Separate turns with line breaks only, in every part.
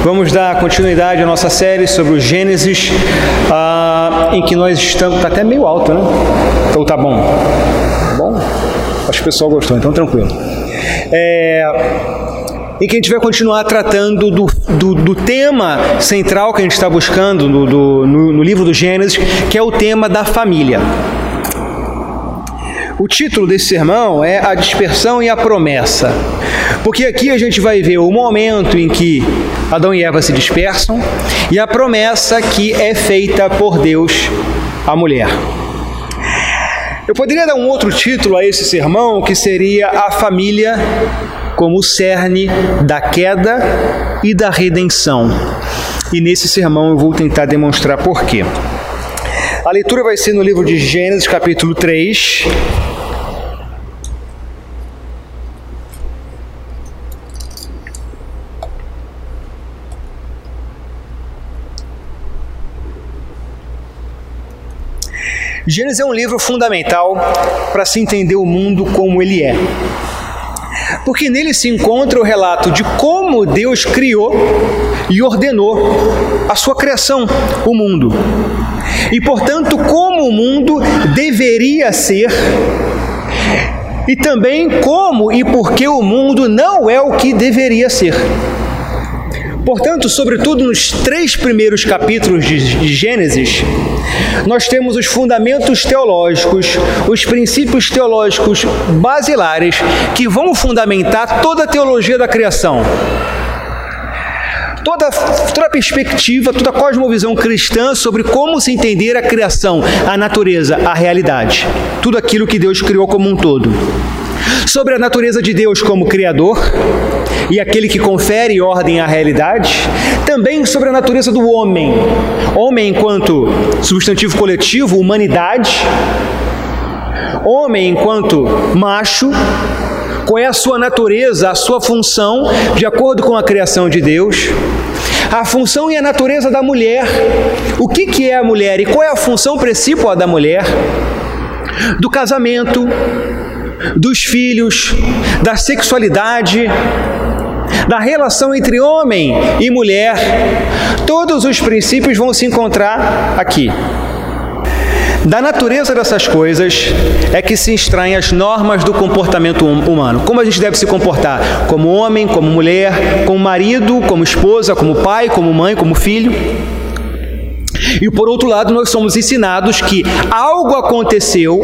Vamos dar continuidade à nossa série sobre o Gênesis, em que nós estamos... Está até meio alto, né? Então tá bom. Tá bom? Acho que o pessoal gostou, então tranquilo. Em que a gente vai continuar tratando do tema central que a gente está buscando no livro do Gênesis, que é o tema da família. O título desse sermão é A Dispersão e a Promessa, porque aqui a gente vai ver o momento em que Adão e Eva se dispersam e a promessa que é feita por Deus à mulher. Eu poderia dar um outro título a esse sermão, que seria A Família como o cerne da queda e da redenção. E nesse sermão eu vou tentar demonstrar por quê. A leitura vai ser no livro de Gênesis, capítulo 3. Gênesis é um livro fundamental para se entender o mundo como ele é. Porque nele se encontra o relato de como Deus criou e ordenou a sua criação, o mundo. E, portanto, como o mundo deveria ser, e também como e por que o mundo não é o que deveria ser. Portanto, sobretudo nos 3 primeiros capítulos de Gênesis, nós temos os fundamentos teológicos, os princípios teológicos basilares que vão fundamentar toda a teologia da criação. Toda a perspectiva, toda a cosmovisão cristã sobre como se entender a criação, a natureza, a realidade. Tudo aquilo que Deus criou como um todo. Sobre a natureza de Deus como Criador e aquele que confere ordem à realidade, também sobre a natureza do homem, homem enquanto substantivo coletivo, humanidade, homem enquanto macho, qual é a sua natureza, a sua função, de acordo com a criação de Deus, a função e a natureza da mulher, o que é a mulher e qual é a função principal da mulher, do casamento, dos filhos, da sexualidade, da relação entre homem e mulher. Todos os princípios vão se encontrar aqui. Da natureza dessas coisas é que se extraem as normas do comportamento humano. Como a gente deve se comportar como homem, como mulher, como marido, como esposa, como pai, como mãe, como filho. E por outro lado, nós somos ensinados que algo aconteceu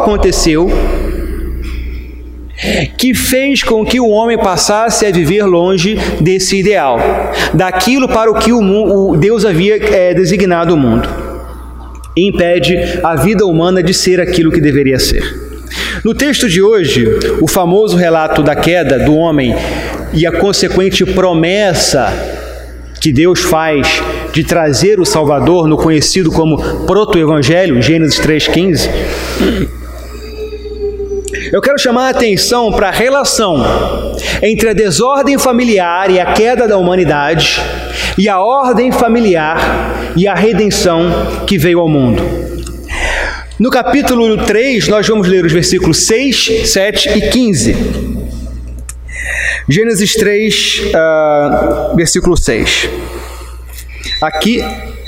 que fez com que o homem passasse a viver longe desse ideal, daquilo para o que Deus havia designado o mundo, e impede a vida humana de ser aquilo que deveria ser. No texto de hoje, o famoso relato da queda do homem e a consequente promessa que Deus faz de trazer o Salvador, no conhecido como proto-evangelho, Gênesis 3,15, eu quero chamar a atenção para a relação entre a desordem familiar e a queda da humanidade e a ordem familiar e a redenção que veio ao mundo. No capítulo 3, nós vamos ler os versículos 6, 7 e 15. Gênesis 3, versículo 6. Aqui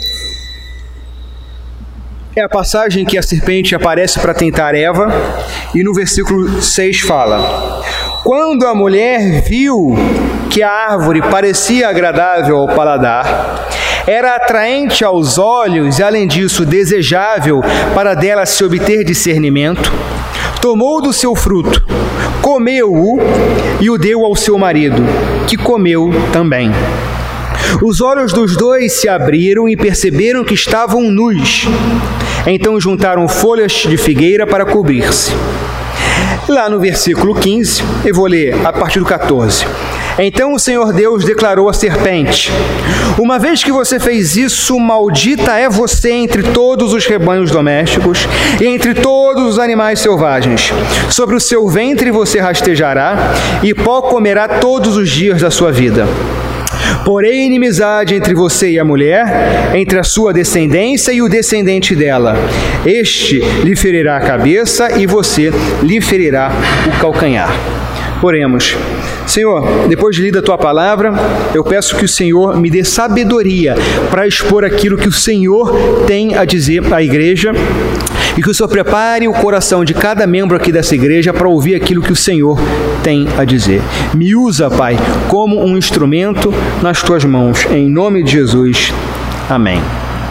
é a passagem que a serpente aparece para tentar Eva, e no versículo 6 fala: quando a mulher viu que a árvore parecia agradável ao paladar, era atraente aos olhos e, além disso, desejável para dela se obter discernimento, tomou do seu fruto, comeu-o e o deu ao seu marido, que comeu também. Os olhos dos dois se abriram e perceberam que estavam nus. Então juntaram folhas de figueira para cobrir-se. Lá no versículo 15, eu vou ler a partir do 14. Então o Senhor Deus declarou à serpente: uma vez que você fez isso, maldita é você entre todos os rebanhos domésticos e entre todos os animais selvagens. Sobre o seu ventre você rastejará e pó comerá todos os dias da sua vida. Porém, inimizade entre você e a mulher, entre a sua descendência e o descendente dela. Este lhe ferirá a cabeça e você lhe ferirá o calcanhar. Oremos. Senhor, depois de lida a Tua palavra, eu peço que o Senhor me dê sabedoria para expor aquilo que o Senhor tem a dizer à igreja e que o Senhor prepare o coração de cada membro aqui dessa igreja para ouvir aquilo que o Senhor tem a dizer. Me usa, Pai, como um instrumento nas Tuas mãos. Em nome de Jesus. Amém.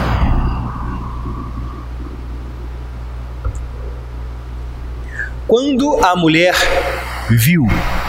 Quando a mulher viu,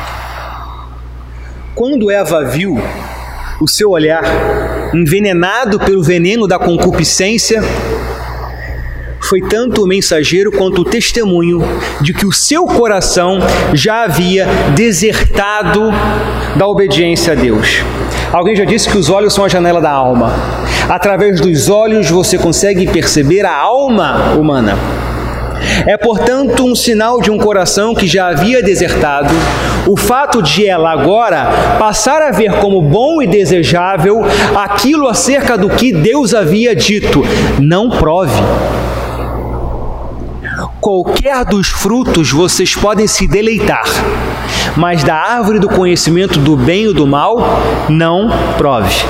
quando Eva viu o seu olhar envenenado pelo veneno da concupiscência, foi tanto o mensageiro quanto o testemunho de que o seu coração já havia desertado da obediência a Deus. Alguém já disse que os olhos são a janela da alma. Através dos olhos você consegue perceber a alma humana. É, portanto, um sinal de um coração que já havia desertado o fato de ela agora passar a ver como bom e desejável aquilo acerca do que Deus havia dito: não prove. Qualquer dos frutos vocês podem se deleitar, mas da árvore do conhecimento do bem e do mal, não prove.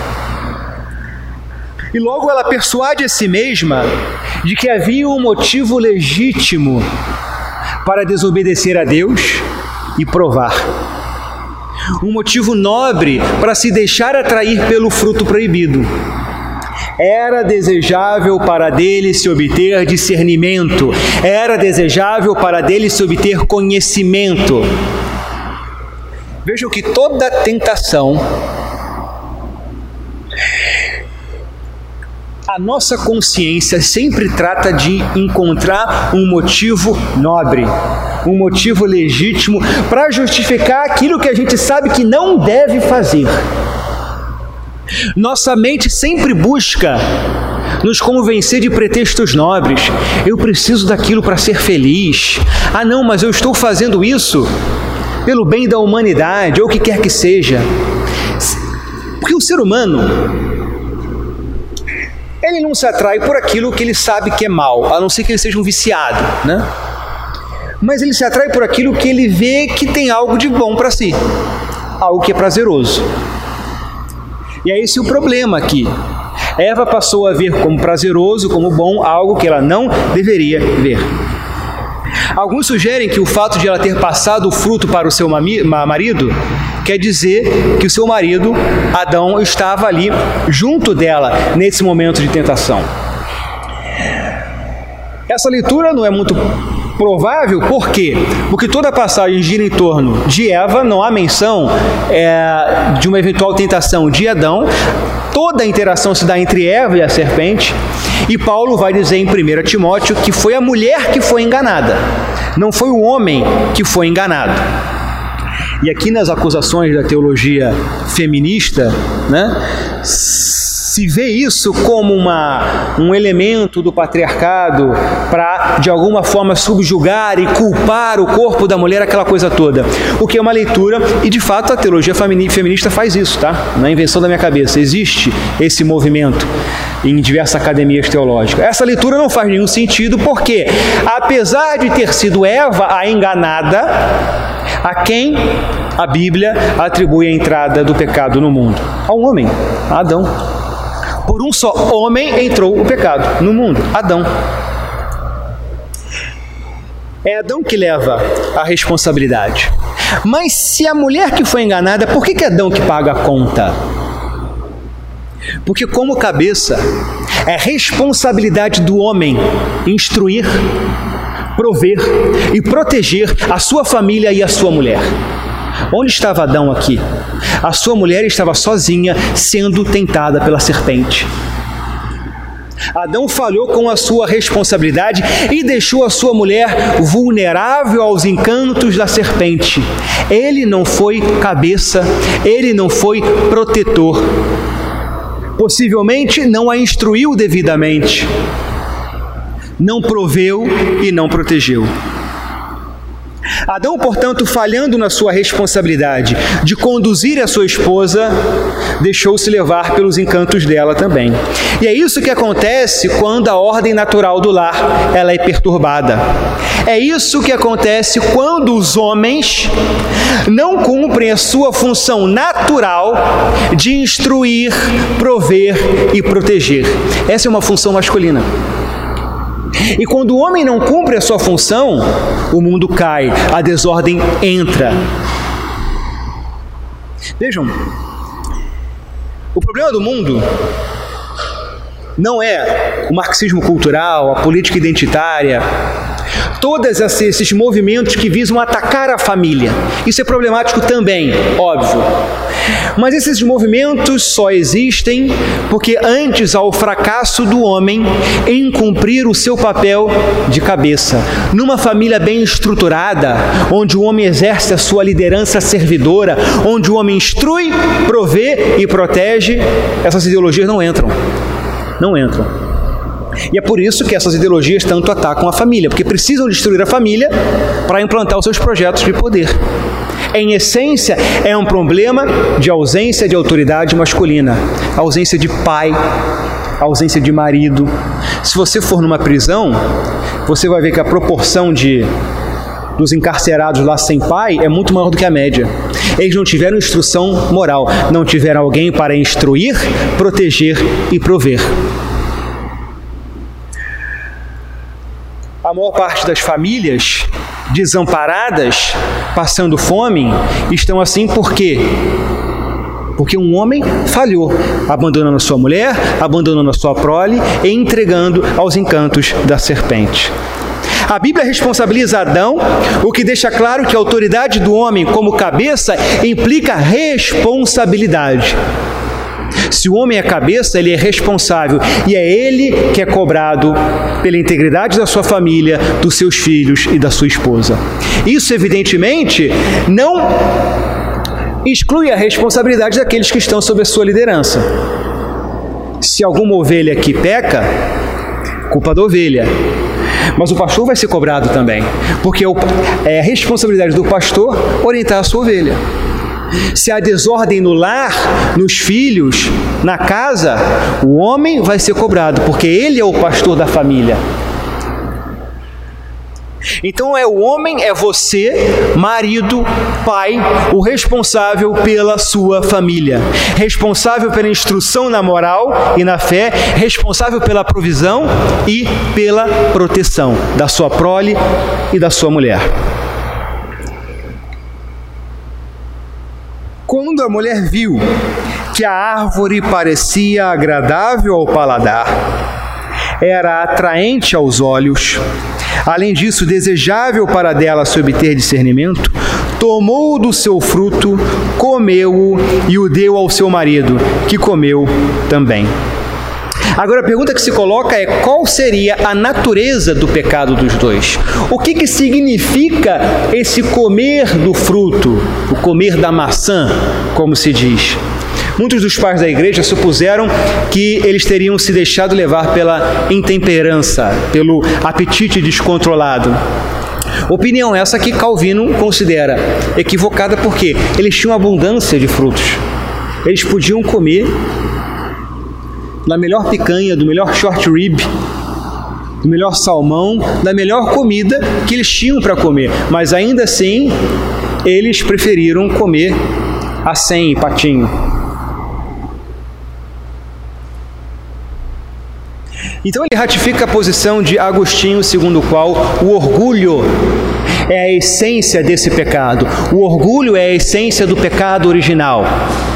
E logo ela persuade a si mesma de que havia um motivo legítimo para desobedecer a Deus e provar. Um motivo nobre para se deixar atrair pelo fruto proibido. Era desejável para dele se obter discernimento. Era desejável para dele se obter conhecimento. Vejam que toda tentação, a nossa consciência sempre trata de encontrar um motivo nobre, um motivo legítimo para justificar aquilo que a gente sabe que não deve fazer. Nossa mente sempre busca nos convencer de pretextos nobres. Eu preciso daquilo para ser feliz. Ah, não, mas eu estou fazendo isso pelo bem da humanidade, ou o que quer que seja. Porque o ser humano, ele não se atrai por aquilo que ele sabe que é mal, a não ser que ele seja um viciado, né? Mas ele se atrai por aquilo que ele vê que tem algo de bom para si, algo que é prazeroso. E é esse o problema aqui. Eva passou a ver como prazeroso, como bom, algo que ela não deveria ver. Alguns sugerem que o fato de ela ter passado o fruto para o seu marido quer dizer que o seu marido, Adão, estava ali junto dela nesse momento de tentação. Essa leitura não é muito provável, por quê? Porque toda a passagem gira em torno de Eva, não há menção de uma eventual tentação de Adão. Toda a interação se dá entre Eva e a serpente, e Paulo vai dizer em 1 Timóteo que foi a mulher que foi enganada, não foi o homem que foi enganado. E aqui nas acusações da teologia feminista, né, se vê isso como um elemento do patriarcado para, de alguma forma, subjugar e culpar o corpo da mulher, aquela coisa toda. O que é uma leitura, e de fato a teologia feminista faz isso, tá? Não é invenção da minha cabeça, existe esse movimento em diversas academias teológicas. Essa leitura não faz nenhum sentido, porque, apesar de ter sido Eva a enganada, a quem a Bíblia atribui a entrada do pecado no mundo? Ao homem, a Adão. Por um só homem entrou o pecado no mundo, Adão. É Adão que leva a responsabilidade. Mas se a mulher que foi enganada, por que é Adão que paga a conta? Porque como cabeça, é responsabilidade do homem instruir, prover e proteger a sua família e a sua mulher. Onde estava Adão aqui? A sua mulher estava sozinha, sendo tentada pela serpente. Adão falhou com a sua responsabilidade e deixou a sua mulher vulnerável aos encantos da serpente. Ele não foi cabeça, ele não foi protetor. Possivelmente não a instruiu devidamente, não proveu e não protegeu. Adão, portanto, falhando na sua responsabilidade de conduzir a sua esposa, deixou-se levar pelos encantos dela também. E é isso que acontece quando a ordem natural do lar ela é perturbada. É isso que acontece quando os homens não cumprem a sua função natural de instruir, prover e proteger. Essa é uma função masculina. E quando o homem não cumpre a sua função, o mundo cai, a desordem entra. Vejam, o problema do mundo não é o marxismo cultural, a política identitária, todos esses movimentos que visam atacar a família. Isso é problemático também, óbvio. Mas esses movimentos só existem porque antes há o fracasso do homem em cumprir o seu papel de cabeça. Numa família bem estruturada, onde o homem exerce a sua liderança servidora, onde o homem instrui, provê e protege, essas ideologias não entram. Não entram. E é por isso que essas ideologias tanto atacam a família, porque precisam destruir a família para implantar os seus projetos de poder. Em essência, é um problema de ausência de autoridade masculina, ausência de pai, ausência de marido. Se você for numa prisão, você vai ver que a proporção dos encarcerados lá sem pai é muito maior do que a média. Eles não tiveram instrução moral, não tiveram alguém para instruir, proteger e prover. A maior parte das famílias desamparadas, passando fome, estão assim por quê? Porque um homem falhou, abandonando a sua mulher, abandonando a sua prole e entregando aos encantos da serpente. A Bíblia responsabiliza Adão, o que deixa claro que a autoridade do homem como cabeça implica responsabilidade. Se o homem é cabeça, ele é responsável e é ele que é cobrado pela integridade da sua família, dos seus filhos e da sua esposa. Isso, evidentemente, não exclui a responsabilidade daqueles que estão sob a sua liderança. Se alguma ovelha aqui peca, culpa da ovelha. Mas o pastor vai ser cobrado também, porque é a responsabilidade do pastor orientar a sua ovelha. Se há desordem no lar, nos filhos, na casa, o homem vai ser cobrado, porque ele é o pastor da família. Então é o homem, é você, marido, pai, o responsável pela sua família, responsável pela instrução na moral e na fé, responsável pela provisão e pela proteção da sua prole e da sua mulher. Quando a mulher viu que a árvore parecia agradável ao paladar, era atraente aos olhos, além disso desejável para dela se obter discernimento, tomou do seu fruto, comeu-o e o deu ao seu marido, que comeu também. Agora a pergunta que se coloca é: qual seria a natureza do pecado dos dois? O que significa esse comer do fruto, o comer da maçã, como se diz? Muitos dos pais da igreja supuseram que eles teriam se deixado levar pela intemperança, pelo apetite descontrolado. Opinião essa que Calvino considera equivocada, porque eles tinham abundância de frutos. Eles podiam comer da melhor picanha, do melhor short rib, do melhor salmão, da melhor comida que eles tinham para comer. Mas ainda assim, eles preferiram comer acém e patinho. Então ele ratifica a posição de Agostinho, segundo o qual o orgulho é a essência desse pecado. O orgulho é a essência do pecado original.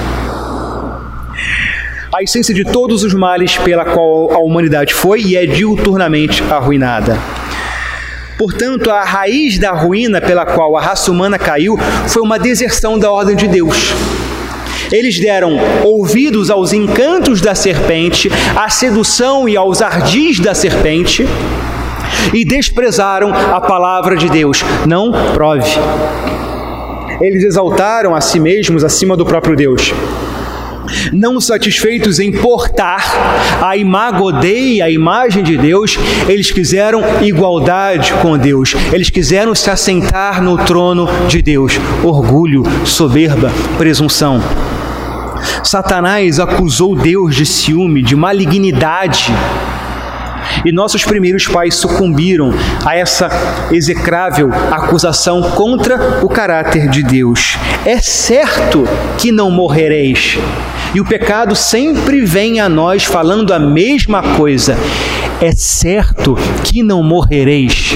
A essência de todos os males pela qual a humanidade foi e é diuturnamente arruinada. Portanto, a raiz da ruína pela qual a raça humana caiu foi uma deserção da ordem de Deus. Eles deram ouvidos aos encantos da serpente, à sedução e aos ardis da serpente, e desprezaram a palavra de Deus. Não prove. Eles exaltaram a si mesmos acima do próprio Deus. Não satisfeitos em portar a imago Dei, a imagem de Deus, eles quiseram igualdade com Deus. Eles quiseram se assentar no trono de Deus. Orgulho, soberba, presunção. Satanás acusou Deus de ciúme, de malignidade. E nossos primeiros pais sucumbiram a essa execrável acusação contra o caráter de Deus. É certo que não morrereis. E o pecado sempre vem a nós falando a mesma coisa. É certo que não morrereis.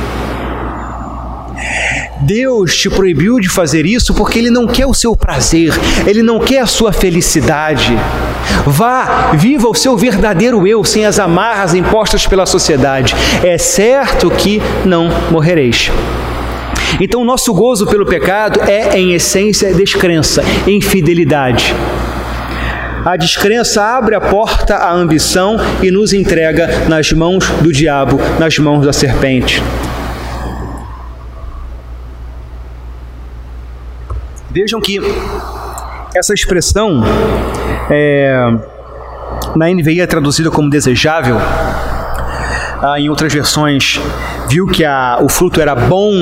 Deus te proibiu de fazer isso porque Ele não quer o seu prazer, Ele não quer a sua felicidade. Vá, viva o seu verdadeiro eu, sem as amarras impostas pela sociedade. É certo que não morrereis. Então, nosso gozo pelo pecado é, em essência, descrença, infidelidade. A descrença abre a porta à ambição e nos entrega nas mãos do diabo, nas mãos da serpente. Vejam que essa expressão, na NVI é traduzida como desejável. Em outras versões, viu que o fruto era bom.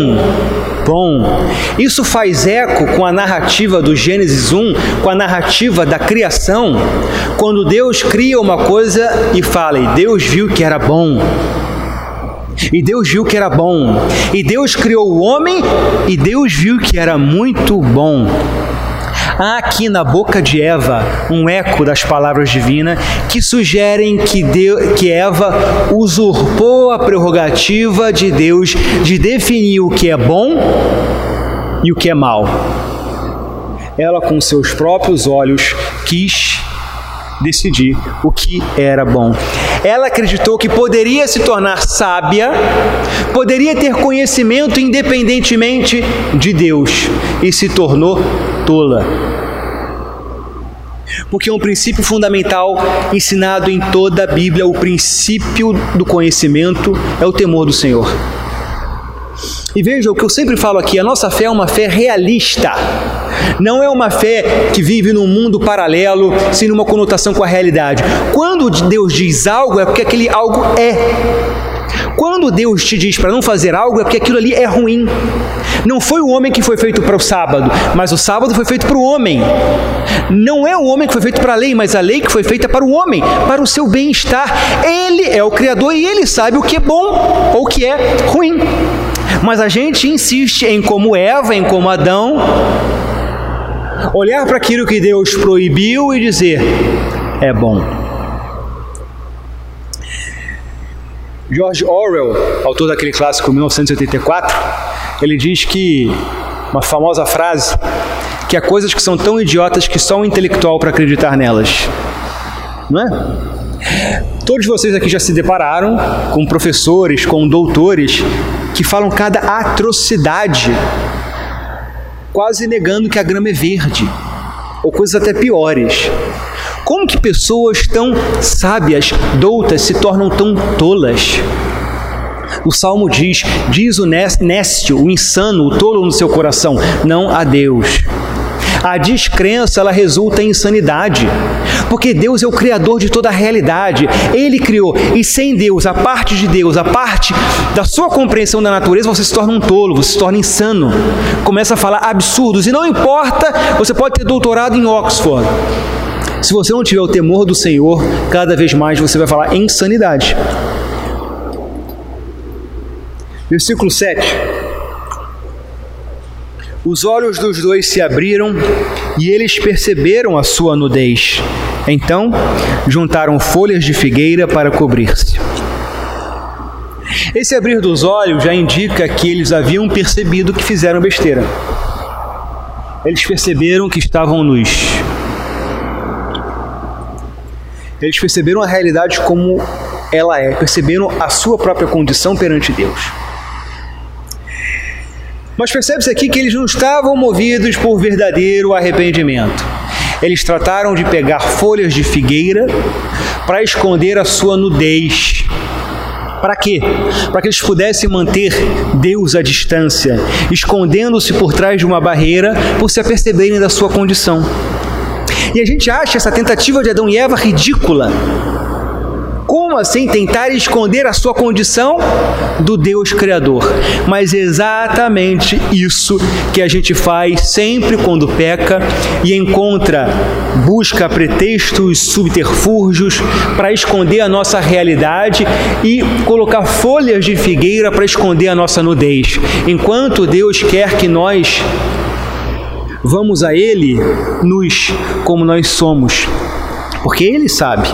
Isso faz eco com a narrativa do Gênesis 1, com a narrativa da criação, quando Deus cria uma coisa e fala, e Deus viu que era bom. E Deus viu que era bom. E Deus criou o homem e Deus viu que era muito bom. Há aqui na boca de Eva um eco das palavras divinas que sugerem que Eva usurpou a prerrogativa de Deus de definir o que é bom e o que é mal. Ela, com seus próprios olhos, quis decidir o que era bom. Ela acreditou que poderia se tornar sábia, poderia ter conhecimento independentemente de Deus, e se tornou tola. Porque é um princípio fundamental ensinado em toda a Bíblia, o princípio do conhecimento é o temor do Senhor. E veja, o que eu sempre falo aqui, a nossa fé é uma fé realista. Não é uma fé que vive num mundo paralelo, sem uma conotação com a realidade. Quando Deus diz algo, é porque aquele algo é. Quando Deus te diz para não fazer algo, é porque aquilo ali é ruim. Não foi o homem que foi feito para o sábado, mas o sábado foi feito para o homem. Não é o homem que foi feito para a lei, mas a lei que foi feita para o homem, para o seu bem-estar. Ele é o Criador e Ele sabe o que é bom ou o que é ruim. Mas a gente insiste em, como Eva, em como Adão, olhar para aquilo que Deus proibiu e dizer, é bom. George Orwell, autor daquele clássico 1984, ele diz que, uma famosa frase, que há coisas que são tão idiotas que só um intelectual para acreditar nelas. Não é? Todos vocês aqui já se depararam com professores, com doutores, que falam cada atrocidade, quase negando que a grama é verde, ou coisas até piores. Como que pessoas tão sábias, doutas, se tornam tão tolas? O Salmo diz o nécio, o insano, o tolo no seu coração, não a Deus. A descrença, ela resulta em insanidade, porque Deus é o Criador de toda a realidade. Ele criou, e sem Deus, a parte de Deus, a parte da sua compreensão da natureza, você se torna um tolo, você se torna insano, começa a falar absurdos, e não importa, você pode ter doutorado em Oxford. Se você não tiver o temor do Senhor, cada vez mais você vai falar insanidade. Versículo 7. Os olhos dos dois se abriram e eles perceberam a sua nudez. Então, juntaram folhas de figueira para cobrir-se. Esse abrir dos olhos já indica que eles haviam percebido que fizeram besteira. Eles perceberam que estavam nus. Eles perceberam a realidade como ela é, perceberam a sua própria condição perante Deus. Mas percebe-se aqui que eles não estavam movidos por verdadeiro arrependimento. Eles trataram de pegar folhas de figueira para esconder a sua nudez. Para quê? Para que eles pudessem manter Deus à distância, escondendo-se por trás de uma barreira por se aperceberem da sua condição. E a gente acha essa tentativa de Adão e Eva ridícula. Como assim tentar esconder a sua condição do Deus Criador? Mas é exatamente isso que a gente faz sempre quando peca e busca pretextos, subterfúgios para esconder a nossa realidade e colocar folhas de figueira para esconder a nossa nudez. Enquanto Deus quer que nós vamos a Ele como nós somos, porque Ele sabe.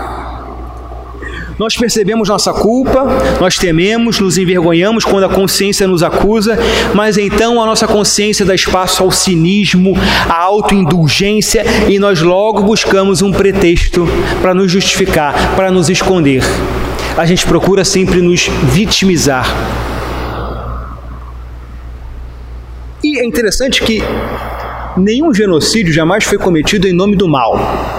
Nós percebemos nossa culpa, nós tememos, nos envergonhamos quando a consciência nos acusa, mas então a nossa consciência dá espaço ao cinismo, à autoindulgência, e nós logo buscamos um pretexto para nos justificar, para nos esconder. A gente procura sempre nos vitimizar. E é interessante que nenhum genocídio jamais foi cometido em nome do mal.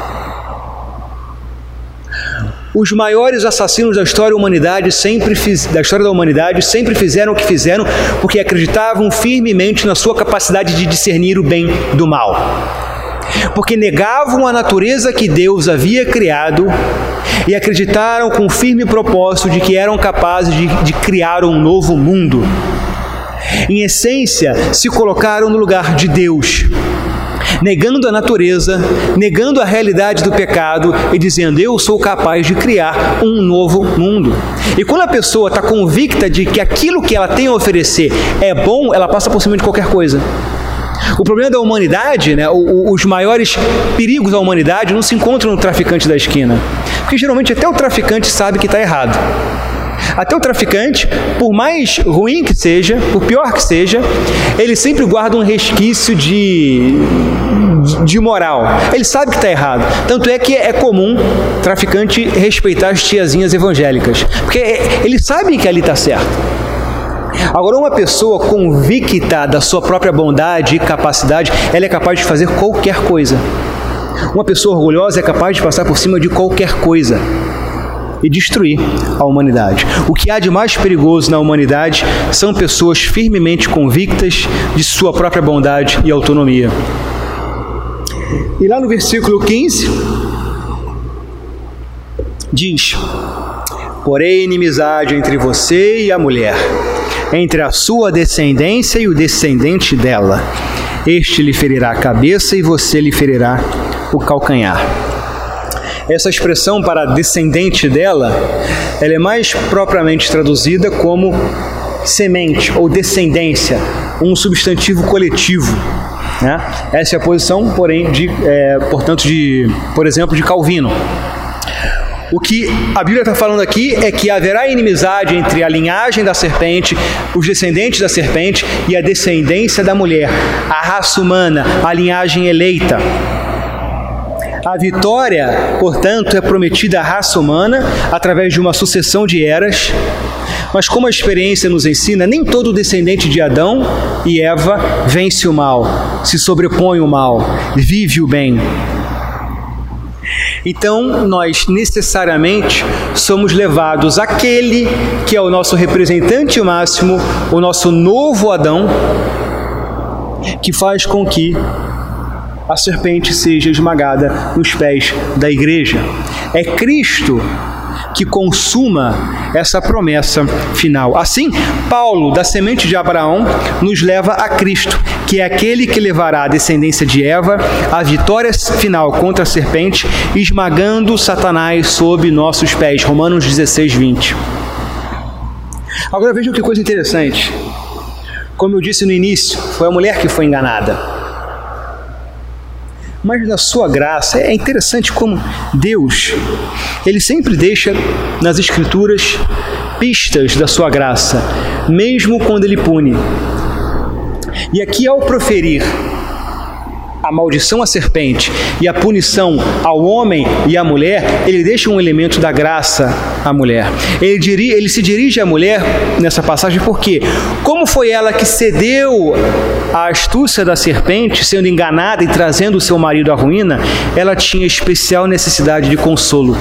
Os maiores assassinos da história da humanidade sempre fizeram o que fizeram porque acreditavam firmemente na sua capacidade de discernir o bem do mal. Porque negavam a natureza que Deus havia criado e acreditaram com firme propósito de que eram capazes de criar um novo mundo. Em essência, se colocaram no lugar de Deus, negando a natureza, negando a realidade do pecado e dizendo: eu sou capaz de criar um novo mundo. E quando a pessoa está convicta de que aquilo que ela tem a oferecer é bom, ela passa por cima de qualquer coisa. O problema da humanidade, os maiores perigos da humanidade não se encontram no traficante da esquina, porque geralmente até o traficante sabe que está errado. Até o traficante, por mais ruim que seja, por pior que seja, ele sempre guarda um resquício de moral. Ele sabe que está errado. Tanto é que é comum traficante respeitar as tiazinhas evangélicas, porque ele sabe que ali está certo. Agora, uma pessoa convicta da sua própria bondade e capacidade, ela é capaz de fazer qualquer coisa. Uma pessoa orgulhosa é capaz de passar por cima de qualquer coisa e destruir a humanidade. O que há de mais perigoso na humanidade são pessoas firmemente convictas de sua própria bondade e autonomia. E lá no versículo 15, diz: porém, inimizade entre você e a mulher, entre a sua descendência e o descendente dela. Este lhe ferirá a cabeça e você lhe ferirá o calcanhar. Essa expressão para descendente dela, ela é mais propriamente traduzida como semente ou descendência, um substantivo coletivo, né? Essa é a posição, porém, por exemplo, de Calvino. O que a Bíblia está falando aqui é que haverá inimizade entre a linhagem da serpente, os descendentes da serpente e a descendência da mulher, a raça humana, a linhagem eleita. A vitória, portanto, é prometida à raça humana através de uma sucessão de eras, mas como a experiência nos ensina, nem todo descendente de Adão e Eva vence o mal, se sobrepõe o mal, vive o bem. Então, nós necessariamente somos levados àquele que é o nosso representante máximo, o nosso novo Adão, que faz com que a serpente seja esmagada nos pés da igreja. É Cristo que consuma essa promessa final. Assim, Paulo, da semente de Abraão, nos leva a Cristo, que é aquele que levará a descendência de Eva à vitória final contra a serpente, esmagando Satanás sob nossos pés. Romanos 16, 20. Agora vejam que coisa interessante. Como eu disse no início, foi a mulher que foi enganada. Mas na sua graça, é interessante como Deus, Ele sempre deixa nas Escrituras pistas da sua graça, mesmo quando Ele pune. E aqui, ao proferir a maldição à serpente e a punição ao homem e à mulher, Ele deixa um elemento da graça à mulher. Ele se dirige à mulher nessa passagem porque, como foi ela que cedeu à astúcia da serpente, sendo enganada e trazendo o seu marido à ruína, ela tinha especial necessidade de consolo.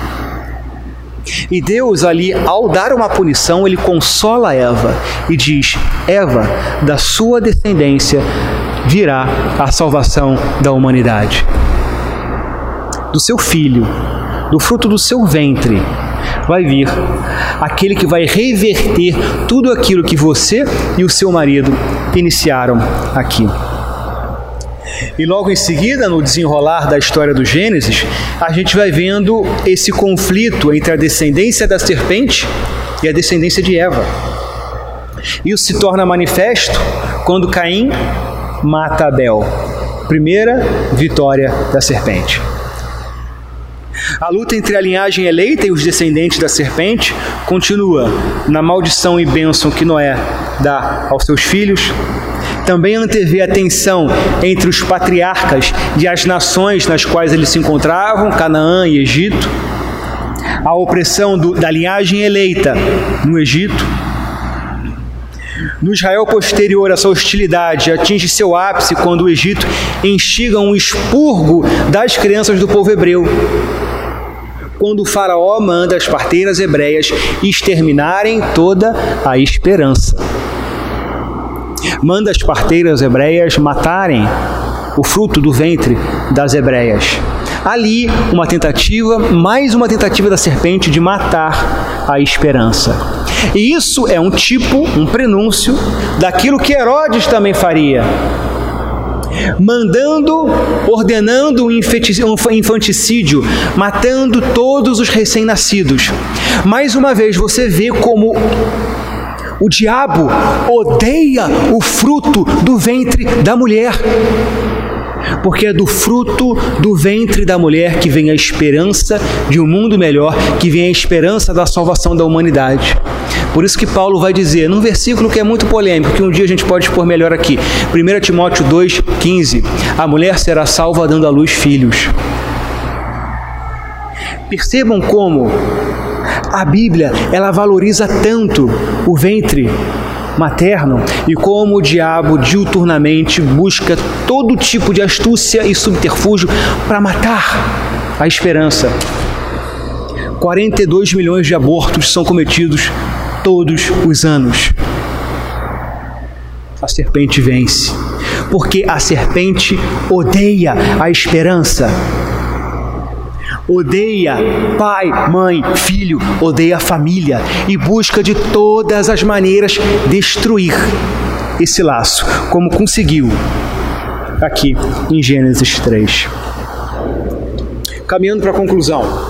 E Deus ali, ao dar uma punição, Ele consola Eva e diz: Eva, da sua descendência virá a salvação da humanidade. do seu filho, do fruto do seu ventre, vai vir aquele que vai reverter tudo aquilo que você e o seu marido iniciaram aqui. E logo em seguida, no desenrolar da história do Gênesis, a gente vai vendo esse conflito entre a descendência da serpente e a descendência de Eva. Isso se torna manifesto quando Caim mata Abel. Primeira vitória da serpente. A luta entre a linhagem eleita e os descendentes da serpente continua na maldição e bênção que Noé dá aos seus filhos. Também antevê a tensão entre os patriarcas e as nações nas quais eles se encontravam, Canaã e Egito. A opressão da linhagem eleita no Egito. No Israel posterior, essa hostilidade atinge seu ápice quando o Egito instiga um expurgo das crianças do povo hebreu. Quando o faraó manda as parteiras hebreias exterminarem toda a esperança. Manda as parteiras hebreias matarem o fruto do ventre das hebreias. Ali, mais uma tentativa da serpente de matar a esperança. E isso é um prenúncio daquilo que Herodes também faria. Ordenando um infanticídio, matando todos os recém-nascidos. Mais uma vez, você vê como o diabo odeia o fruto do ventre da mulher. Porque é do fruto do ventre da mulher que vem a esperança de um mundo melhor, que vem a esperança da salvação da humanidade. Por isso que Paulo vai dizer, num versículo que é muito polêmico, que um dia a gente pode expor melhor aqui, 1 Timóteo 2,15, a mulher será salva dando à luz filhos. Percebam como a Bíblia, ela valoriza tanto o ventre materno e como o diabo diuturnamente busca todo tipo de astúcia e subterfúgio para matar a esperança. 42 milhões de abortos são cometidos todos os anos. A serpente vence, porque a serpente odeia a esperança. Odeia pai, mãe, filho, odeia a família e busca de todas as maneiras destruir esse laço, como conseguiu aqui em Gênesis 3. Caminhando para a conclusão.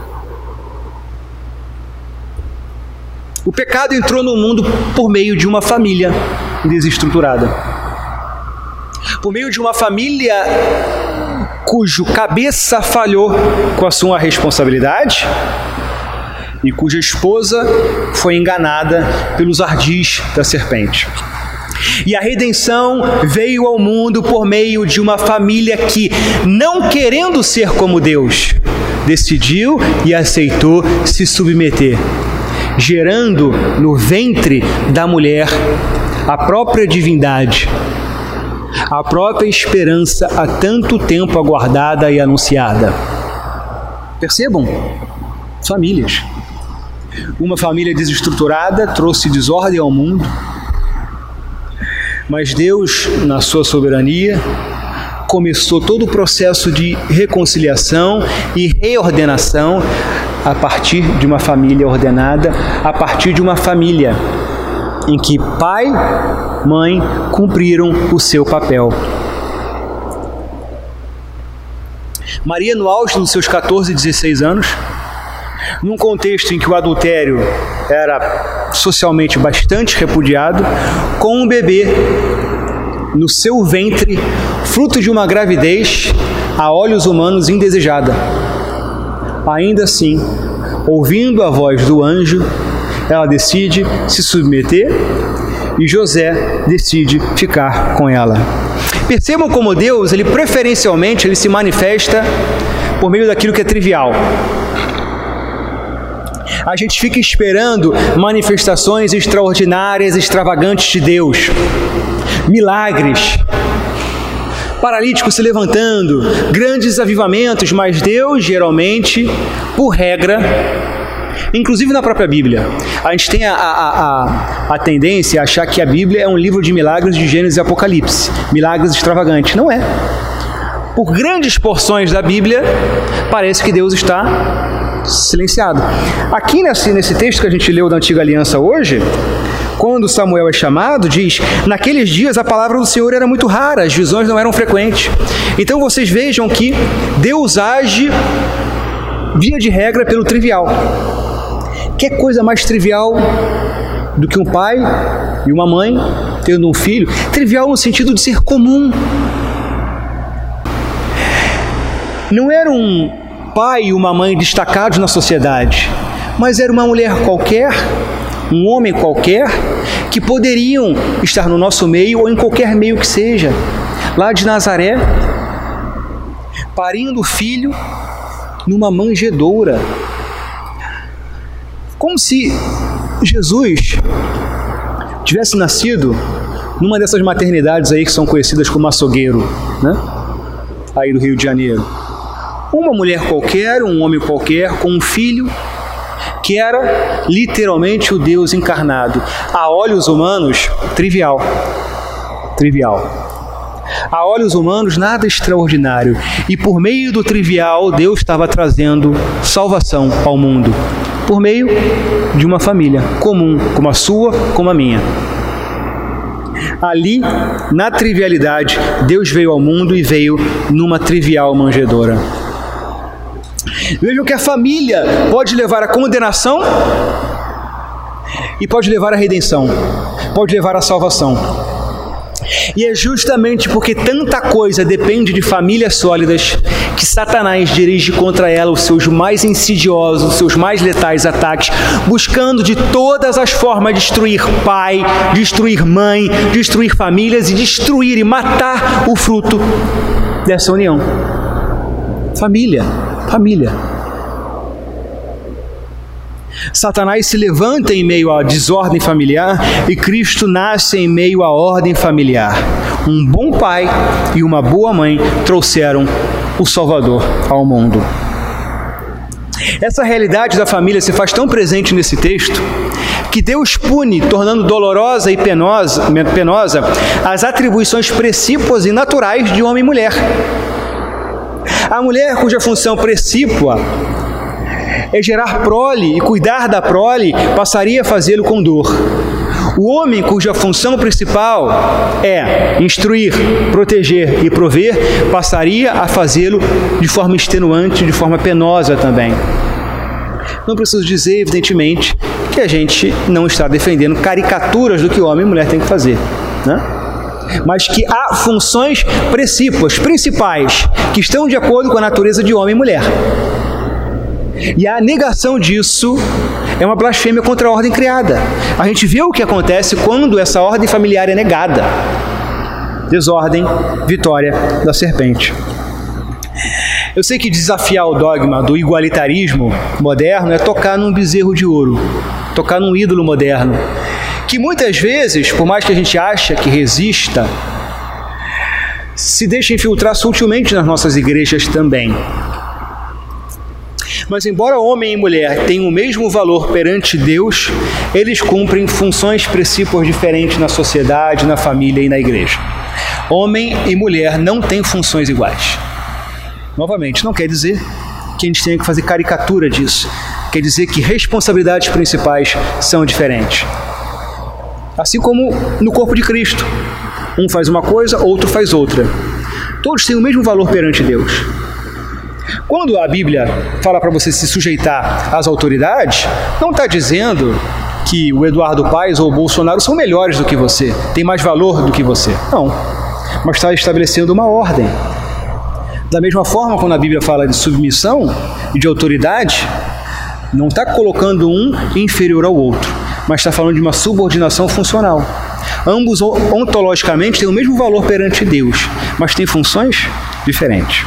O pecado entrou no mundo por meio de uma família desestruturada. Por meio de uma família cujo cabeça falhou com a sua responsabilidade e cuja esposa foi enganada pelos ardis da serpente. E a redenção veio ao mundo por meio de uma família que, não querendo ser como Deus, decidiu e aceitou se submeter, gerando no ventre da mulher a própria divindade, a própria esperança há tanto tempo aguardada e anunciada. Percebam? Famílias. Uma família desestruturada trouxe desordem ao mundo, mas Deus, na sua soberania, começou todo o processo de reconciliação e reordenação a partir de uma família ordenada, a partir de uma família em que pai, mãe cumpriram o seu papel. Maria, no auge dos seus 14 e 16 anos, num contexto em que o adultério era socialmente bastante repudiado, com um bebê no seu ventre, fruto de uma gravidez a olhos humanos indesejada. Ainda assim, ouvindo a voz do anjo, ela decide se submeter e José decide ficar com ela. Percebam como Deus, preferencialmente, ele se manifesta por meio daquilo que é trivial. A gente fica esperando manifestações extraordinárias, extravagantes de Deus, milagres, paralíticos se levantando, grandes avivamentos, mas Deus, geralmente, por regra, inclusive na própria Bíblia, a gente tem a tendência a achar que a Bíblia é um livro de milagres de Gênesis e Apocalipse, milagres extravagantes. Não é. por grandes porções da Bíblia, parece que Deus está silenciado. Aqui nesse texto que a gente leu da Antiga Aliança hoje, quando Samuel é chamado, diz: naqueles dias a palavra do Senhor era muito rara, as visões não eram frequentes. Então vocês vejam que Deus age, via de regra, pelo trivial. Que coisa mais trivial do que um pai e uma mãe tendo um filho? Trivial no sentido de ser comum. Não era um pai e uma mãe destacados na sociedade, mas era uma mulher qualquer, um homem qualquer, que poderiam estar no nosso meio ou em qualquer meio que seja, lá de Nazaré, parindo o filho numa manjedoura, como se Jesus tivesse nascido numa dessas maternidades aí que são conhecidas como açougueiro, né? Aí do Rio de Janeiro. Uma mulher qualquer, um homem qualquer, com um filho que era literalmente o Deus encarnado. A olhos humanos, trivial. A olhos humanos, nada extraordinário. E por meio do trivial, Deus estava trazendo salvação ao mundo. Por meio de uma família comum, como a sua, como a minha. Ali, na trivialidade, Deus veio ao mundo e veio numa trivial manjedoura. Vejam que a família pode levar à condenação e pode levar à redenção, pode levar à salvação. E é justamente porque tanta coisa depende de famílias sólidas que Satanás dirige contra ela os seus mais insidiosos, os seus mais letais ataques, buscando de todas as formas destruir pai, destruir mãe, destruir famílias e destruir e matar o fruto dessa união. Família. Satanás se levanta em meio à desordem familiar e Cristo nasce em meio à ordem familiar. Um bom pai e uma boa mãe trouxeram o Salvador ao mundo. Essa realidade da família se faz tão presente nesse texto que Deus pune, tornando dolorosa e penosa as atribuições precípuas e naturais de homem e mulher. A mulher cuja função precípua é gerar prole e cuidar da prole, passaria a fazê-lo com dor. O homem cuja função principal é instruir, proteger e prover, passaria a fazê-lo de forma extenuante, de forma penosa também. Não preciso dizer, evidentemente, que a gente não está defendendo caricaturas do que homem e mulher têm que fazer, né? Mas que há funções precípuas, principais, que estão de acordo com a natureza de homem e mulher. E a negação disso é uma blasfêmia contra a ordem criada. A gente vê o que acontece quando essa ordem familiar é negada. Desordem, vitória da serpente. Eu sei que desafiar o dogma do igualitarismo moderno é tocar num bezerro de ouro, tocar num ídolo moderno, que muitas vezes, por mais que a gente ache que resista, se deixa infiltrar sutilmente nas nossas igrejas também. Mas embora homem e mulher tenham o mesmo valor perante Deus, eles cumprem funções precípuas diferentes na sociedade, na família e na igreja. Homem e mulher não têm funções iguais. Novamente, não quer dizer que a gente tenha que fazer caricatura disso. Quer dizer que responsabilidades principais são diferentes. Assim como no corpo de Cristo. Um faz uma coisa, outro faz outra. Todos têm o mesmo valor perante Deus. Quando a Bíblia fala para você se sujeitar às autoridades, não está dizendo que o Eduardo Paes ou o Bolsonaro são melhores do que você, têm mais valor do que você. Não, mas está estabelecendo uma ordem. Da mesma forma, quando a Bíblia fala de submissão e de autoridade, não está colocando um inferior ao outro, mas está falando de uma subordinação funcional. Ambos ontologicamente têm o mesmo valor perante Deus, mas têm funções diferentes.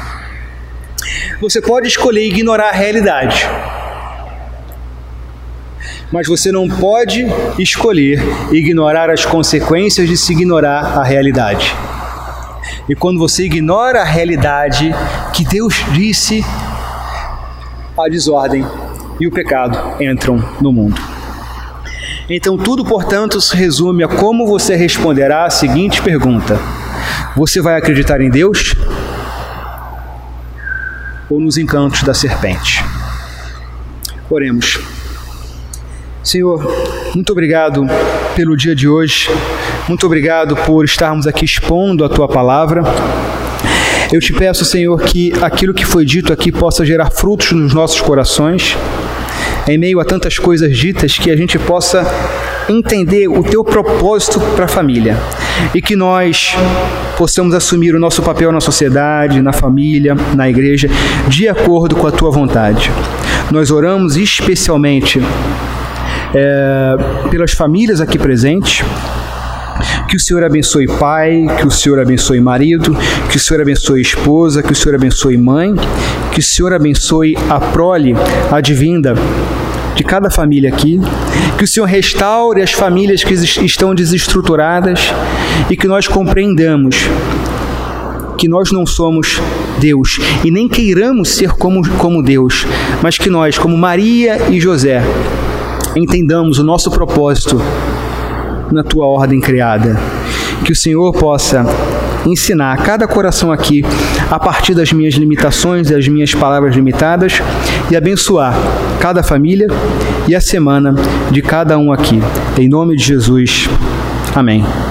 Você pode escolher ignorar a realidade, mas você não pode escolher ignorar as consequências de se ignorar a realidade. E quando você ignora a realidade que Deus disse, a desordem e o pecado entram no mundo. Então tudo, portanto, se resume a como você responderá a seguinte pergunta: você vai acreditar em Deus ou nos encantos da serpente. Oremos. Senhor, muito obrigado pelo dia de hoje, muito obrigado por estarmos aqui expondo a Tua palavra. Eu te peço, Senhor, que aquilo que foi dito aqui possa gerar frutos nos nossos corações, em meio a tantas coisas ditas, que a gente possa entender o Teu propósito para a família e que nós possamos assumir o nosso papel na sociedade, na família, na igreja, de acordo com a Tua vontade. Nós oramos especialmente pelas famílias aqui presentes. Que o Senhor abençoe pai, que o Senhor abençoe marido, que o Senhor abençoe esposa, que o Senhor abençoe mãe, que o Senhor abençoe a prole advinda de cada família aqui, que o Senhor restaure as famílias que estão desestruturadas e que nós compreendamos que nós não somos Deus e nem queiramos ser como Deus, mas que nós, como Maria e José, entendamos o nosso propósito na Tua ordem criada. Que o Senhor possa ensinar a cada coração aqui, a partir das minhas limitações e das minhas palavras limitadas, e abençoar cada família e a semana de cada um aqui. Em nome de Jesus. Amém.